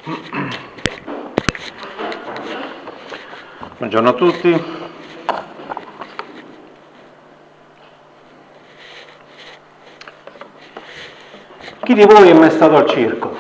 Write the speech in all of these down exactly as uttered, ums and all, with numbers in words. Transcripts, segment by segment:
Buongiorno a tutti. Chi di voi è mai stato al circo?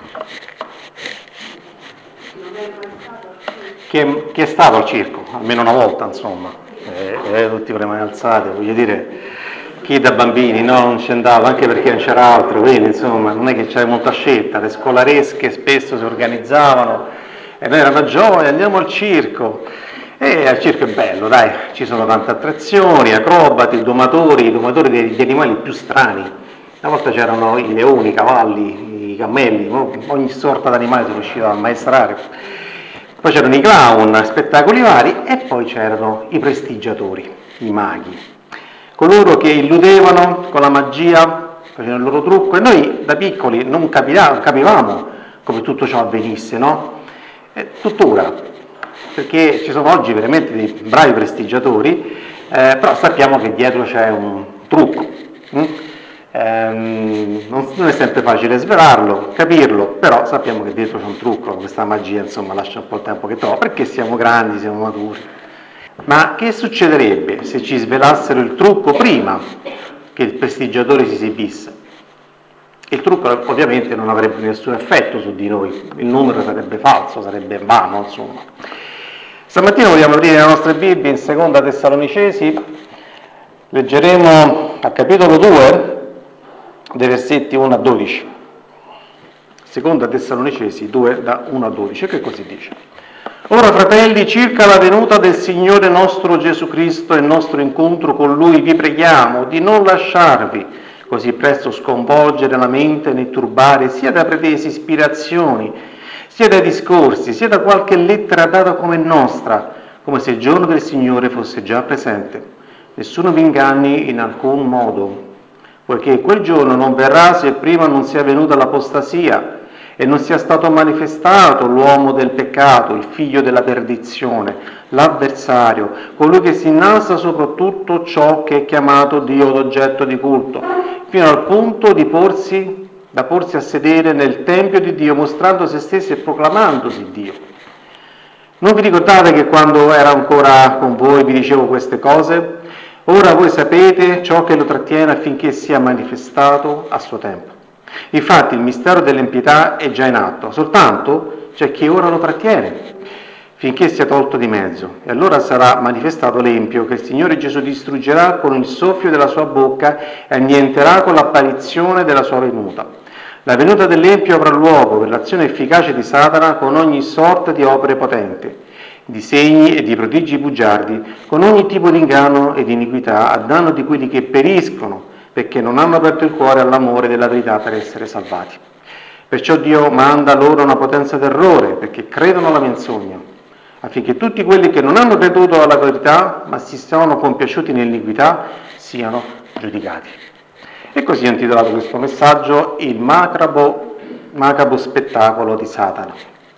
Chi è, chi è stato al circo? Almeno una volta, insomma. Eh, eh, tutti con le mani alzate, voglio dire, chi da bambini no, non ci andava, anche perché non c'era altro, quindi insomma non è che c'era molta scelta, le scolaresche spesso si organizzavano e noi era una gioia, andiamo al circo. E al circo è bello, dai, ci sono tante attrazioni, acrobati, domatori, i domatori degli animali più strani. Una volta c'erano i leoni, i cavalli, i cammelli, ogni sorta di animale si riusciva a ammaestrare. Poi c'erano i clown, spettacoli vari, e poi c'erano i prestigiatori, i maghi, coloro che illudevano con la magia, facevano il loro trucco, e noi da piccoli non capivamo come tutto ciò avvenisse, no? E tuttora, perché ci sono oggi veramente dei bravi prestigiatori, eh, però sappiamo che dietro c'è un trucco. Hm? Ehm, non, non è sempre facile svelarlo, capirlo, però sappiamo che dietro c'è un trucco, questa magia insomma lascia un po' il tempo che trova, perché siamo grandi, siamo maturi. Ma che succederebbe se ci svelassero il trucco prima che il prestigiatore si esibisse? Il trucco ovviamente non avrebbe nessun effetto su di noi, il numero sarebbe falso, sarebbe vano, insomma. Stamattina vogliamo aprire la nostra Bibbia in seconda Tessalonicesi, leggeremo al capitolo due, dei versetti uno a dodici. seconda Tessalonicesi due, da uno a dodici, che così dice: Ora, fratelli, circa la venuta del Signore nostro Gesù Cristo e il nostro incontro con Lui, vi preghiamo di non lasciarvi così presto sconvolgere la mente né turbare sia da pretese ispirazioni, sia dai discorsi, sia da qualche lettera data come nostra, come se il giorno del Signore fosse già presente. Nessuno vi inganni in alcun modo, poiché quel giorno non verrà se prima non sia venuta l'apostasia e non sia stato manifestato l'uomo del peccato, il figlio della perdizione, l'avversario, colui che si innalza sopra tutto ciò che è chiamato Dio d'oggetto di culto, fino al punto di porsi, da porsi a sedere nel Tempio di Dio, mostrando se stesso e proclamandosi Dio. Non vi ricordate che quando ero ancora con voi vi dicevo queste cose? Ora voi sapete ciò che lo trattiene affinché sia manifestato a suo tempo. Infatti il mistero dell'impietà è già in atto, soltanto c'è chi ora lo trattiene, finché sia tolto di mezzo, e allora sarà manifestato l'empio, che il Signore Gesù distruggerà con il soffio della sua bocca e annienterà con l'apparizione della sua venuta. La venuta dell'empio avrà luogo per l'azione efficace di Satana con ogni sorta di opere potenti, di segni e di prodigi bugiardi, con ogni tipo di inganno e di iniquità a danno di quelli che periscono, perché non hanno aperto il cuore all'amore della verità per essere salvati. Perciò Dio manda loro una potenza d'errore, perché credono alla menzogna, affinché tutti quelli che non hanno creduto alla verità, ma si sono compiaciuti nell'iniquità, siano giudicati. E così ho intitolato questo messaggio il macabro, macabro spettacolo di Satana.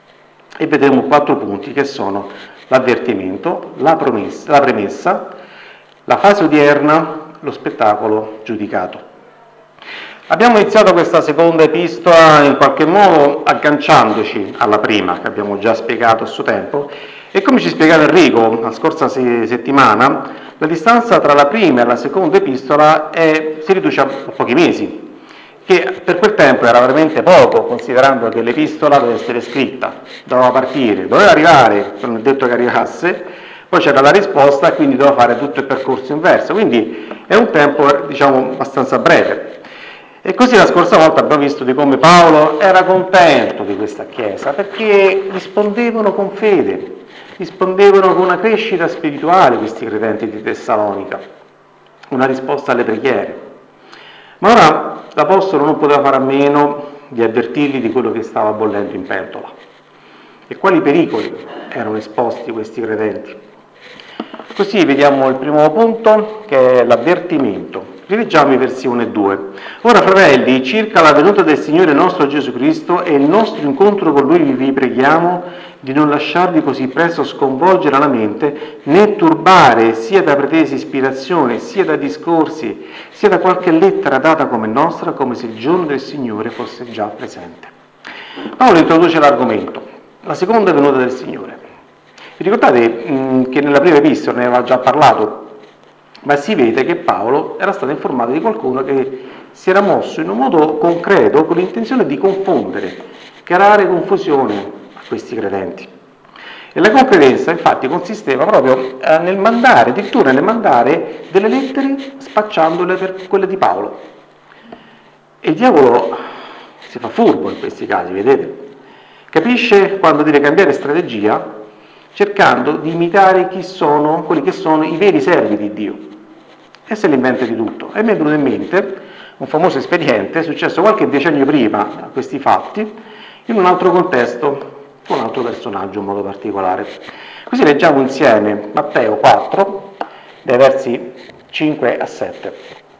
E vedremo quattro punti che sono l'avvertimento, la, promessa, la premessa, la fase odierna, lo spettacolo giudicato. Abbiamo iniziato questa seconda epistola in qualche modo agganciandoci alla prima, che abbiamo già spiegato a suo tempo, e come ci spiegava Enrico la scorsa settimana, la distanza tra la prima e la seconda epistola è, si riduce a pochi mesi, che per quel tempo era veramente poco, considerando che l'epistola doveva essere scritta, doveva partire, doveva arrivare, non è detto che arrivasse, poi c'era la risposta e quindi doveva fare tutto il percorso inverso, quindi è un tempo, diciamo, abbastanza breve. E così la scorsa volta abbiamo visto di come Paolo era contento di questa chiesa, perché rispondevano con fede, rispondevano con una crescita spirituale questi credenti di Tessalonica, una risposta alle preghiere. Ma ora l'Apostolo non poteva fare a meno di avvertirli di quello che stava bollendo in pentola e quali pericoli erano esposti questi credenti. Così vediamo il primo punto, che è l'avvertimento. Rileggiamo i versi uno e due. Ora, fratelli, circa la venuta del Signore nostro Gesù Cristo e il nostro incontro con Lui vi preghiamo di non lasciarvi così presto sconvolgere la mente, né turbare sia da pretese ispirazione, sia da discorsi, sia da qualche lettera data come nostra, come se il giorno del Signore fosse già presente. Paolo introduce l'argomento, la seconda venuta del Signore. Vi ricordate mh, che nella prima epistola ne aveva già parlato, ma si vede che Paolo era stato informato di qualcuno che si era mosso in un modo concreto con l'intenzione di confondere, creare confusione a questi credenti. E la concretenza infatti consisteva proprio eh, nel mandare, addirittura nel mandare delle lettere spacciandole per quelle di Paolo. E il diavolo si fa furbo in questi casi, vedete? Capisce quando deve cambiare strategia cercando di imitare chi sono, quelli che sono i veri servi di Dio. E se li inventa di tutto. E mi è venuto in mente un famoso espediente, successo qualche decennio prima a questi fatti, in un altro contesto, con un altro personaggio in modo particolare. Così leggiamo insieme Matteo quattro, dai versi cinque a sette.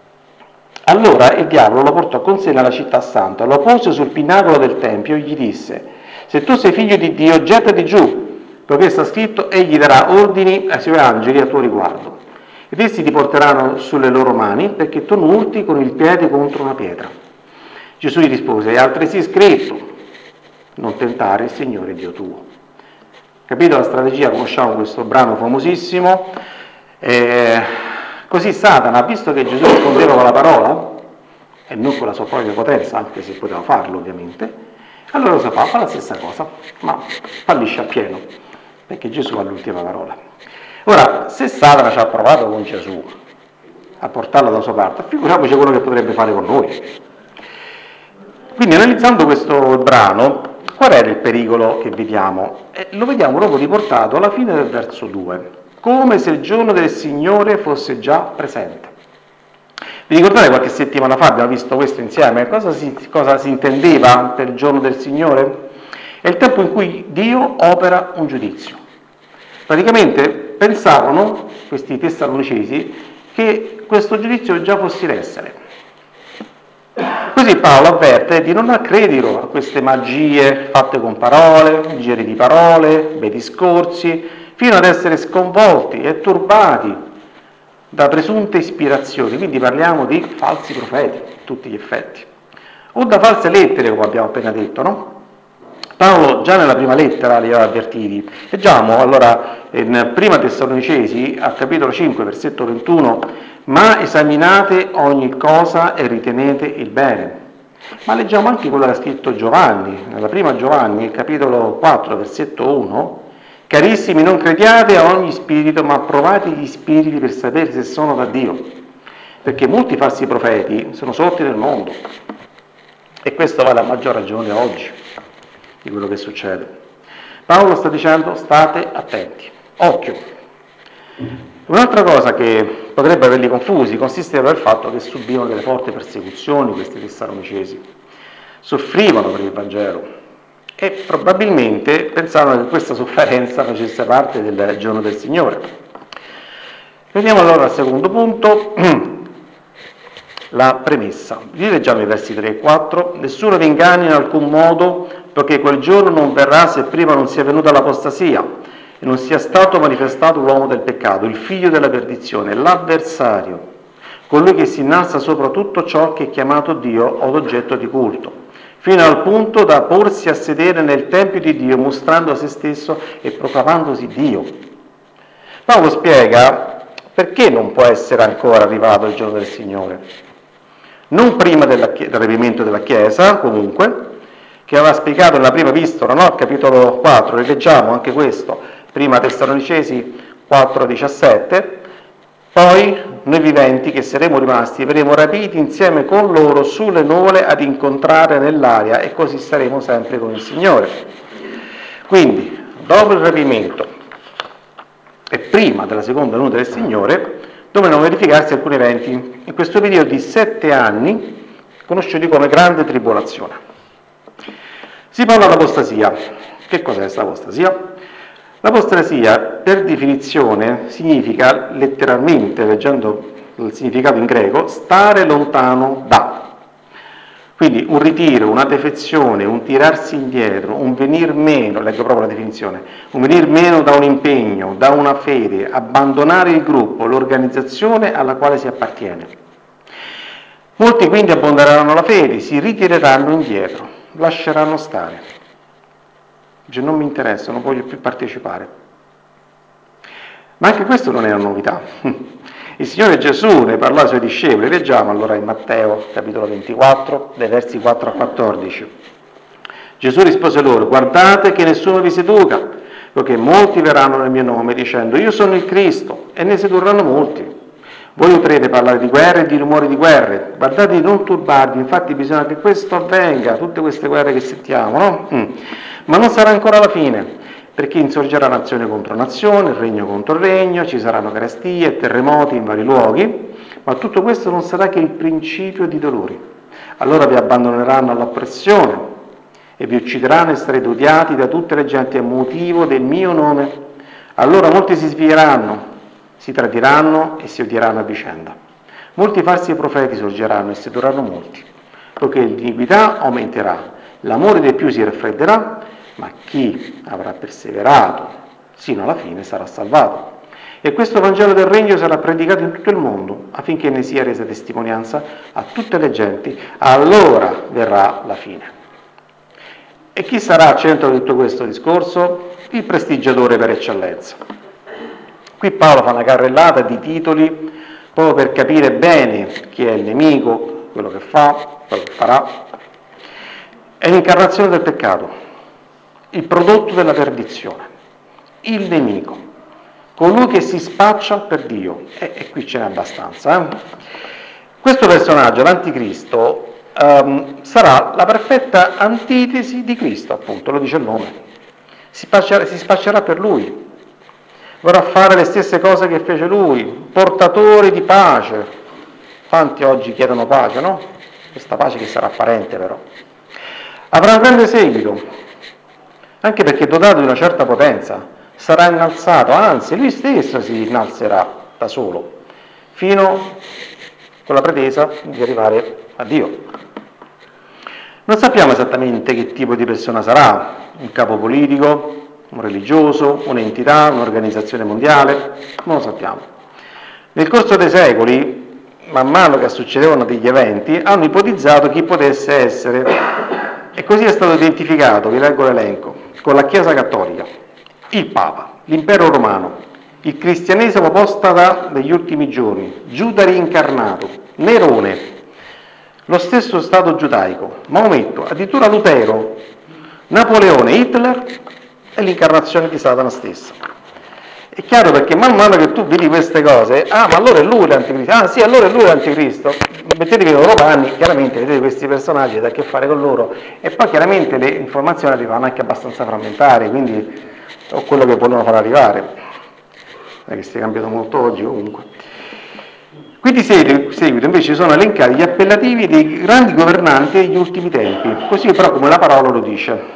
Allora il diavolo lo portò con sé nella città santa, lo pose sul pinnacolo del tempio e gli disse: se tu sei figlio di Dio, gettati giù, perché sta scritto: egli darà ordini ai suoi angeli a tuo riguardo, ed essi ti porteranno sulle loro mani, perché tu non urti con il piede contro una pietra. Gesù gli rispose: è altresì scritto: non tentare il Signore Dio tuo. Capito la strategia? Conosciamo questo brano famosissimo. Eh, così Satana, visto che Gesù rispondeva con la parola, e non con la sua propria potenza, anche se poteva farlo ovviamente, allora cosa fa? Fa la stessa cosa, ma fallisce appieno, perché Gesù ha l'ultima parola. Ora, se Satana ci ha provato con Gesù a portarlo dalla sua parte, figuriamoci quello che potrebbe fare con noi. Quindi, analizzando questo brano, qual era il pericolo che vediamo? Eh, lo vediamo proprio riportato alla fine del verso due, come se il giorno del Signore fosse già presente. Vi ricordate qualche settimana fa abbiamo visto questo insieme? Cosa si, cosa si intendeva per il giorno del Signore? È il tempo in cui Dio opera un giudizio. Praticamente pensavano, questi tessalonicesi, che questo giudizio già fosse in essere. Così Paolo avverte di non accredere a queste magie fatte con parole, giri di parole, bei discorsi, fino ad essere sconvolti e turbati da presunte ispirazioni, quindi parliamo di falsi profeti, a tutti gli effetti, o da false lettere, come abbiamo appena detto, no? Paolo già nella prima lettera li aveva avvertiti. Leggiamo allora in prima Tessalonicesi, al capitolo cinque, versetto ventuno, ma esaminate ogni cosa e ritenete il bene. Ma leggiamo anche quello che ha scritto Giovanni, nella prima Giovanni, capitolo quattro, versetto uno, carissimi, non crediate a ogni spirito, ma provate gli spiriti per sapere se sono da Dio, perché molti falsi profeti sono sorti nel mondo, e questo vale a maggior ragione oggi di quello che succede. Paolo sta dicendo: state attenti, occhio. Un'altra cosa che potrebbe averli confusi consisteva nel fatto che subivano delle forti persecuzioni questi tessalonicesi, soffrivano per il Vangelo e probabilmente pensavano che questa sofferenza facesse parte del giorno del Signore. Veniamo allora al secondo punto, la premessa. Rileggiamo i versi tre e quattro. Nessuno vi inganni in alcun modo, perché quel giorno non verrà se prima non sia venuta l'apostasia e non sia stato manifestato l'uomo del peccato, il figlio della perdizione, l'avversario, colui che si innalza sopra tutto ciò che è chiamato Dio o oggetto di culto, fino al punto da porsi a sedere nel tempio di Dio, mostrando se stesso e proclamandosi Dio. Paolo spiega perché non può essere ancora arrivato il giorno del Signore. Non prima dell'arrivamento della Chiesa, comunque, che aveva spiegato nella prima epistola, no? Capitolo quattro, rileggiamo anche questo, prima Tessalonicesi quattro diciassette, poi noi viventi che saremo rimasti verremo rapiti insieme con loro sulle nuvole ad incontrare nell'aria e così saremo sempre con il Signore. Quindi, dopo il rapimento e prima della seconda venuta del Signore, dovevano verificarsi alcuni eventi in questo periodo di sette anni, conosciuti come Grande Tribolazione. Si parla d'apostasia. Che cos'è questa apostasia? L'apostasia, per definizione, significa letteralmente, leggendo il significato in greco, stare lontano da. Quindi un ritiro, una defezione, un tirarsi indietro, un venir meno, leggo proprio la definizione, un venir meno da un impegno, da una fede, abbandonare il gruppo, l'organizzazione alla quale si appartiene. Molti quindi abbandoneranno la fede, si ritireranno indietro. lasceranno stare. Dice, non mi interessa, non voglio più partecipare. Ma anche questo non è una novità. Il Signore Gesù ne parlò ai Suoi discepoli. Leggiamo allora in Matteo, capitolo ventiquattro, dai versi quattro a quattordici. Gesù rispose loro, guardate che nessuno vi seduca, poiché molti verranno nel mio nome dicendo, io sono il Cristo, e ne sedurranno molti. Voi udrete parlare di guerre e di rumori di guerre. Guardate di non turbarvi, infatti bisogna che questo avvenga, tutte queste guerre che sentiamo, no? Mm. Ma non sarà ancora la fine, perché insorgerà nazione contro nazione, regno contro regno, ci saranno carestie e terremoti in vari luoghi, ma tutto questo non sarà che il principio di dolori. Allora vi abbandoneranno all'oppressione e vi uccideranno e sarete odiati da tutte le genti a motivo del mio nome. Allora molti si svieranno, si tradiranno e si odieranno a vicenda. Molti falsi profeti sorgeranno e sedurranno molti, poiché l'iniquità aumenterà, l'amore dei più si raffredderà, ma chi avrà perseverato sino alla fine sarà salvato. E questo Vangelo del Regno sarà predicato in tutto il mondo, affinché ne sia resa testimonianza a tutte le genti, allora verrà la fine. E chi sarà al centro di tutto questo discorso? Il prestigiatore per eccellenza. Qui Paolo fa una carrellata di titoli proprio per capire bene chi è il nemico, quello che fa, quello che farà. È l'incarnazione del peccato, il prodotto della perdizione, il nemico, colui che si spaccia per Dio. E, e qui ce n'è abbastanza. Eh? Questo personaggio, l'anticristo, um, sarà la perfetta antitesi di Cristo, appunto, lo dice il nome. Si spaccerà, si spaccerà per Lui. Vorrà fare le stesse cose che fece lui, portatore di pace. Tanti oggi chiedono pace, no? Questa pace che sarà apparente però. Avrà un grande seguito, anche perché dotato di una certa potenza, sarà innalzato, anzi lui stesso si innalzerà da solo, fino con la pretesa di arrivare a Dio. Non sappiamo esattamente che tipo di persona sarà, un capo politico, un religioso, un'entità, un'organizzazione mondiale, non lo sappiamo. Nel corso dei secoli, man mano che succedevano degli eventi, hanno ipotizzato chi potesse essere, e così è stato identificato, vi leggo l'elenco, con la Chiesa Cattolica, il Papa, l'Impero Romano, il cristianesimo apostata degli ultimi giorni, Giuda reincarnato, Nerone, lo stesso Stato giudaico, Maometto, addirittura Lutero, Napoleone, Hitler e l'incarnazione di Satana stesso. È chiaro, perché man mano che tu vedi queste cose, ah ma allora è lui l'anticristo, ah sì allora è lui l'anticristo, mettetevi i loro panni, chiaramente vedete questi personaggi, avete a che fare con loro, e poi chiaramente le informazioni arrivano anche abbastanza frammentari, quindi o quello che volevano far arrivare, non è che si è cambiato molto oggi comunque. Qui di seguito invece sono elencati gli appellativi dei grandi governanti degli ultimi tempi, così però come la parola lo dice.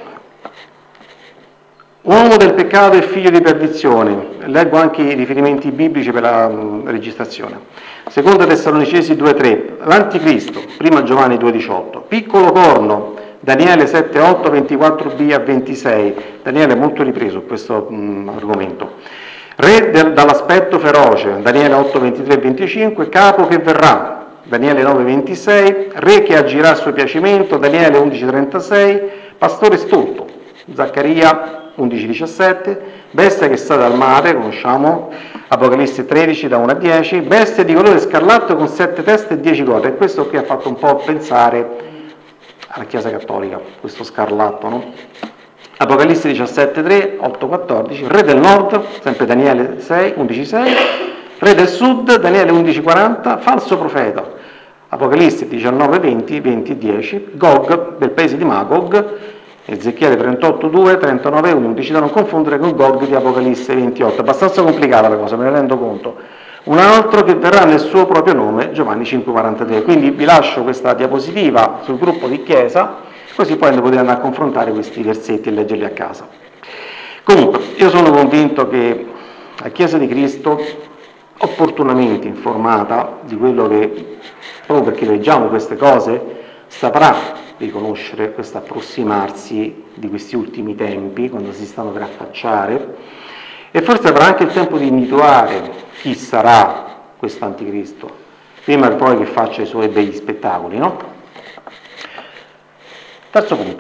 Uomo del peccato e figlio di perdizione, leggo anche i riferimenti biblici per la um, registrazione. Seconda Tessalonicesi due tre, l'anticristo, prima Giovanni due diciotto, piccolo corno, Daniele sette otto, ventiquattro b a ventisei, Daniele è molto ripreso questo um, argomento. Re del, dall'aspetto feroce, Daniele otto ventitré venticinque, capo che verrà, Daniele nove ventisei, re che agirà a suo piacimento, Daniele undici trentasei, pastore stolto, Zaccaria undici diciassette, bestia che sta dal mare, conosciamo, Apocalisse tredici da uno a dieci, bestia di colore scarlatto con sette teste e dieci corde, e questo qui ha fatto un po' pensare alla Chiesa Cattolica, questo scarlatto, no? Apocalisse diciassette tre, otto quattordici, re del nord, sempre Daniele sei, undici sei, re del sud, Daniele undici quaranta, falso profeta, Apocalisse diciannove venti, venti dieci, Gog del paese di Magog, Ezechiele trentotto due, trentanove undici, da non confondere con Gog di Apocalisse ventotto, abbastanza complicata la cosa, me ne rendo conto. Un altro che verrà nel suo proprio nome, Giovanni cinque quarantatré, quindi vi lascio questa diapositiva sul gruppo di Chiesa, così poi ne potete andare a confrontare questi versetti e leggerli a casa. Comunque, io sono convinto che la Chiesa di Cristo, opportunamente informata di quello che, proprio perché leggiamo queste cose, saprà riconoscere questo approssimarsi di questi ultimi tempi, quando si stanno per affacciare, e forse avrà anche il tempo di individuare chi sarà questo anticristo, prima e poi che faccia i suoi begli spettacoli, no? Terzo punto.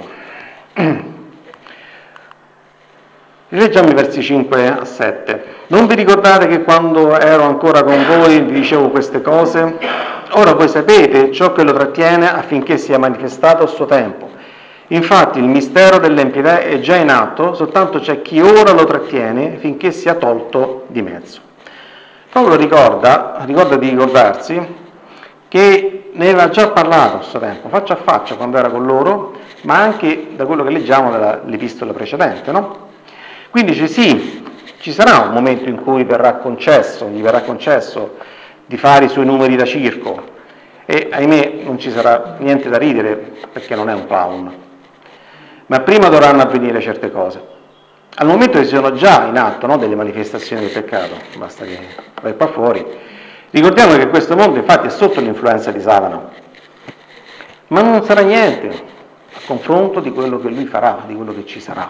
Rileggiamo i versi cinque a sette. Non vi ricordate che quando ero ancora con voi vi dicevo queste cose? Ora voi sapete ciò che lo trattiene affinché sia manifestato a suo tempo. Infatti il mistero dell'empietà è già in atto, soltanto c'è chi ora lo trattiene finché sia tolto di mezzo. Paolo ricorda, ricorda di ricordarsi che ne aveva già parlato a suo tempo, faccia a faccia quando era con loro, ma anche da quello che leggiamo dall'epistola precedente, no? Quindi dice sì, ci sarà un momento in cui verrà concesso, gli verrà concesso di fare i suoi numeri da circo e ahimè non ci sarà niente da ridere perché non è un clown, ma prima dovranno avvenire certe cose. Al momento ci sono già in atto, no, delle manifestazioni del peccato, basta che vai qua fuori. Ricordiamo che questo mondo infatti è sotto l'influenza di Satana, ma non sarà niente a confronto di quello che lui farà, di quello che ci sarà.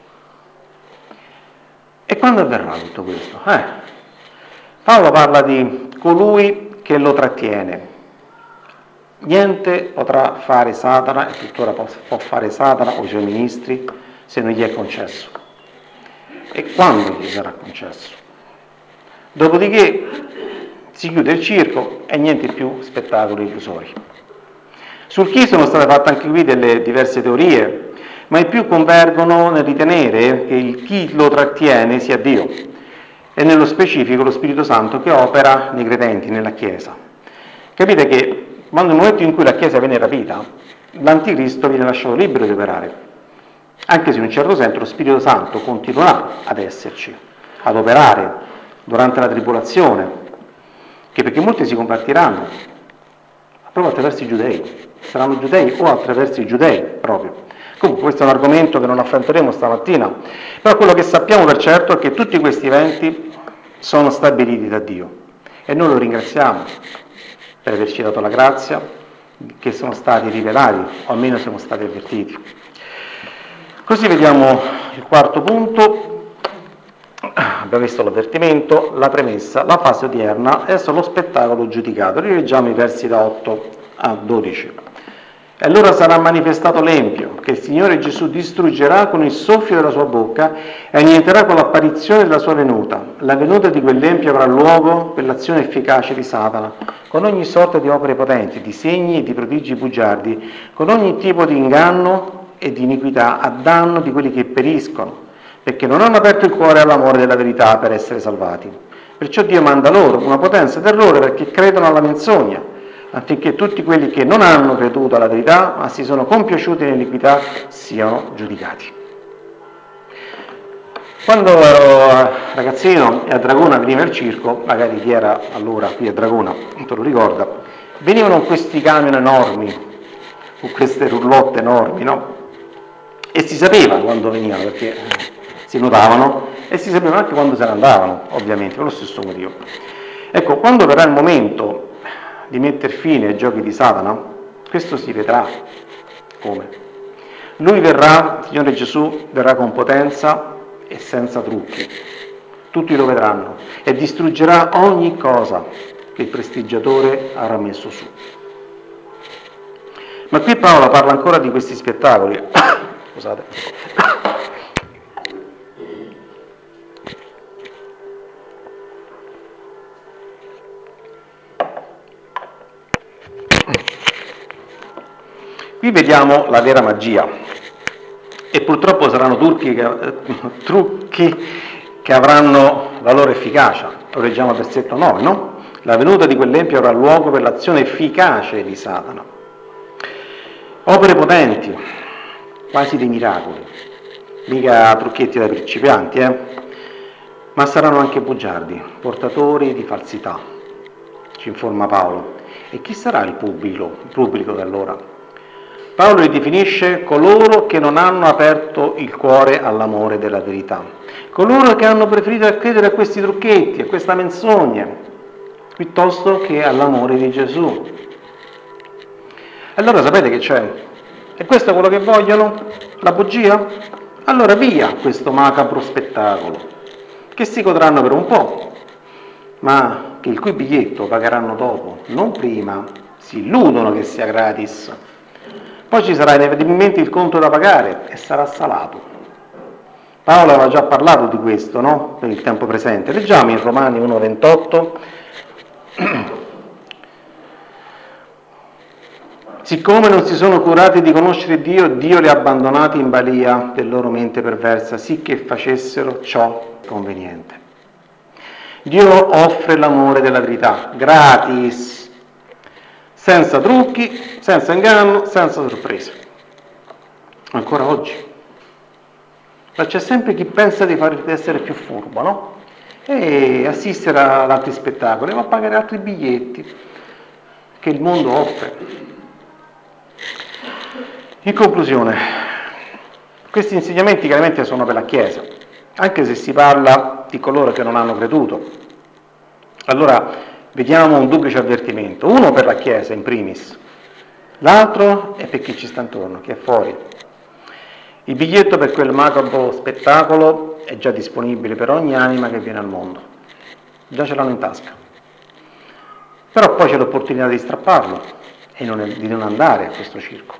E quando avverrà tutto questo? Eh, Paolo parla di colui che lo trattiene. Niente potrà fare Satana, e tuttora può fare Satana o i suoi ministri, se non gli è concesso. E quando gli sarà concesso? Dopodiché si chiude il circo e niente più spettacoli illusori. Sul chi sono state fatte anche qui delle diverse teorie, ma i più convergono nel ritenere che il chi lo trattiene sia Dio, e nello specifico lo Spirito Santo che opera nei credenti, nella Chiesa. Capite che quando nel momento in cui la Chiesa viene rapita, l'Anticristo viene lasciato libero di operare, anche se in un certo senso lo Spirito Santo continuerà ad esserci, ad operare durante la tribolazione, che perché molti si convertiranno proprio attraverso i giudei, saranno giudei o attraverso i giudei proprio. Comunque questo è un argomento che non affronteremo stamattina, però quello che sappiamo per certo è che tutti questi eventi sono stabiliti da Dio e noi lo ringraziamo per averci dato la grazia, che sono stati rivelati, o almeno siamo stati avvertiti. Così vediamo il quarto punto, abbiamo visto l'avvertimento, la premessa, la fase odierna, adesso lo spettacolo giudicato. Rileggiamo i versi da otto a dodici. E allora sarà manifestato l'empio, che il Signore Gesù distruggerà con il soffio della sua bocca e annienterà con l'apparizione della sua venuta. La venuta di quell'empio avrà luogo per l'azione efficace di Satana, con ogni sorta di opere potenti, di segni e di prodigi bugiardi, con ogni tipo di inganno e di iniquità a danno di quelli che periscono, perché non hanno aperto il cuore all'amore della verità per essere salvati. Perciò Dio manda loro una potenza d'errore perché credono alla menzogna, affinché tutti quelli che non hanno creduto alla verità, ma si sono compiaciuti nell'iniquità, siano giudicati. Quando ero ragazzino e a Dragona veniva il circo, magari chi era allora qui a Dragona, non te lo ricorda, venivano questi camion enormi, con queste roulotte enormi, no? E si sapeva quando venivano, perché si notavano, e si sapeva anche quando se ne andavano, ovviamente, per lo stesso motivo. Ecco, quando verrà il momento di mettere fine ai giochi di Satana, questo si vedrà come. Lui verrà, il Signore Gesù, verrà con potenza e senza trucchi. Tutti lo vedranno e distruggerà ogni cosa che il prestigiatore avrà messo su. Ma qui Paolo parla ancora di questi spettacoli. Scusate. Qui vediamo la vera magia e purtroppo saranno trucchi che, eh, trucchi che avranno la loro efficacia. Lo leggiamo al versetto nove, no? La venuta di quell'empio avrà luogo per l'azione efficace di Satana. Opere potenti, quasi dei miracoli, mica trucchetti da principianti, eh? Ma saranno anche bugiardi, portatori di falsità, ci informa Paolo. E chi sarà il pubblico, il pubblico da allora? Paolo li definisce coloro che non hanno aperto il cuore all'amore della verità, coloro che hanno preferito credere a questi trucchetti, a questa menzogna, piuttosto che all'amore di Gesù. Allora sapete che c'è? E questo è quello che vogliono? La bugia? Allora via questo macabro spettacolo, che si godranno per un po', ma che il cui biglietto pagheranno dopo, non prima, si illudono che sia gratis. Poi ci sarà inevitabilmente il conto da pagare e sarà salato. Paolo aveva già parlato di questo, no? Per il tempo presente. Leggiamo in Romani uno ventotto. Siccome non si sono curati di conoscere Dio, Dio li ha abbandonati in balia del loro mente perversa, sì che facessero ciò conveniente. Dio offre l'amore della verità, gratis, senza trucchi, senza inganno, senza sorprese. Ancora oggi. Ma c'è sempre chi pensa di, fare, di essere più furbo, no? E assistere ad altri spettacoli, ma pagare altri biglietti che il mondo offre. In conclusione, questi insegnamenti chiaramente sono per la Chiesa, anche se si parla di coloro che non hanno creduto. Allora, vediamo un duplice avvertimento, uno per la Chiesa in primis, l'altro è per chi ci sta intorno, chi è fuori. Il biglietto per quel macabro spettacolo è già disponibile per ogni anima che viene al mondo, già ce l'hanno in tasca. Però poi c'è l'opportunità di strapparlo e non, di non andare a questo circo.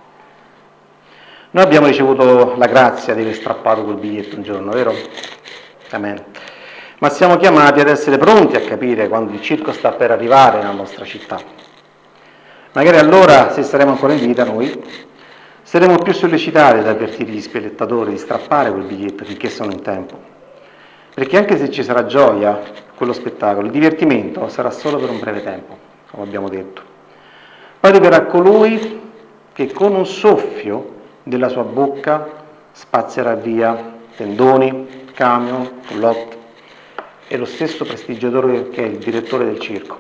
Noi abbiamo ricevuto la grazia di aver strappato quel biglietto un giorno, vero? Amen. Ma siamo chiamati ad essere pronti a capire quando il circo sta per arrivare nella nostra città. Magari allora, se saremo ancora in vita noi, saremo più sollecitati ad avvertire gli spettatori di strappare quel biglietto finché sono in tempo. Perché anche se ci sarà gioia, quello spettacolo, il divertimento sarà solo per un breve tempo, come abbiamo detto. Poi arriverà colui che con un soffio della sua bocca spazzerà via tendoni, camion, roulotte e lo stesso prestigiatore che è il direttore del circo.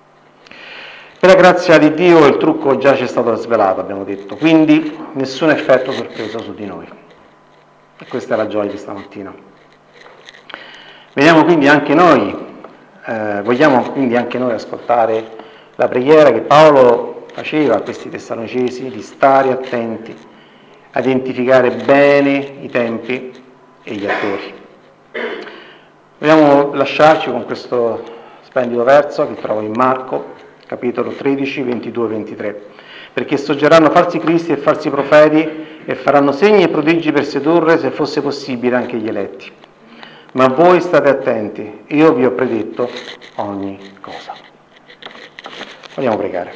Per la grazia di Dio il trucco già ci è stato svelato, abbiamo detto, quindi nessun effetto sorpresa su di noi. E questa è la gioia di stamattina. Vediamo quindi anche noi, eh, vogliamo quindi anche noi ascoltare la preghiera che Paolo faceva a questi tessalonicesi di stare attenti a identificare bene i tempi e gli attori. Vogliamo lasciarci con questo splendido verso che trovo in Marco, capitolo tredici, ventidue e ventitré. Perché sorgeranno falsi cristi e falsi profeti e faranno segni e prodigi per sedurre, se fosse possibile, anche gli eletti. Ma voi state attenti, io vi ho predetto ogni cosa. Vogliamo pregare.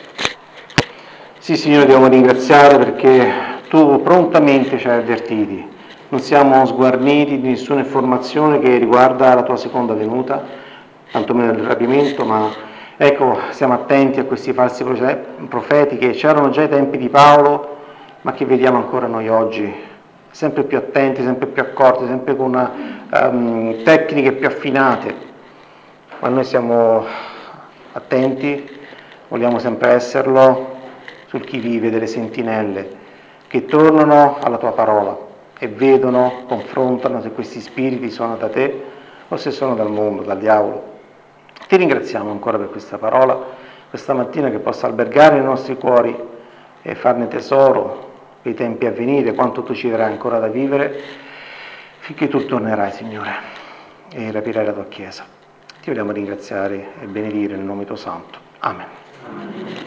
Sì, Signore, dobbiamo ringraziare perché tu prontamente ci hai avvertiti. Non siamo sguarniti di nessuna informazione che riguarda la tua seconda venuta, tantomeno il rapimento, ma ecco, siamo attenti a questi falsi profeti che c'erano già ai tempi di Paolo, ma che vediamo ancora noi oggi, sempre più attenti, sempre più accorti, sempre con una, um, tecniche più affinate. Ma noi siamo attenti, vogliamo sempre esserlo, sul chi vive delle sentinelle, che tornano alla tua parola e vedono, confrontano se questi spiriti sono da te o se sono dal mondo, dal diavolo. Ti ringraziamo ancora per questa parola, questa mattina che possa albergare nei nostri cuori e farne tesoro per i tempi a venire, quanto tu ci darai ancora da vivere, finché tu tornerai, Signore, e rapirai la tua Chiesa. Ti vogliamo ringraziare e benedire nel nome tuo santo. Amen. Amen.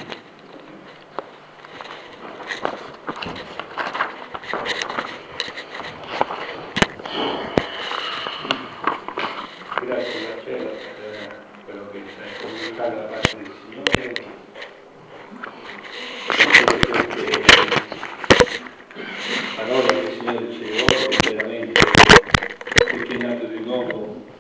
Grazie Marcello per quello che ci hai comunicato da parte del Signore. La parola che il Signore ci rivolge veramente, perché è nato di nuovo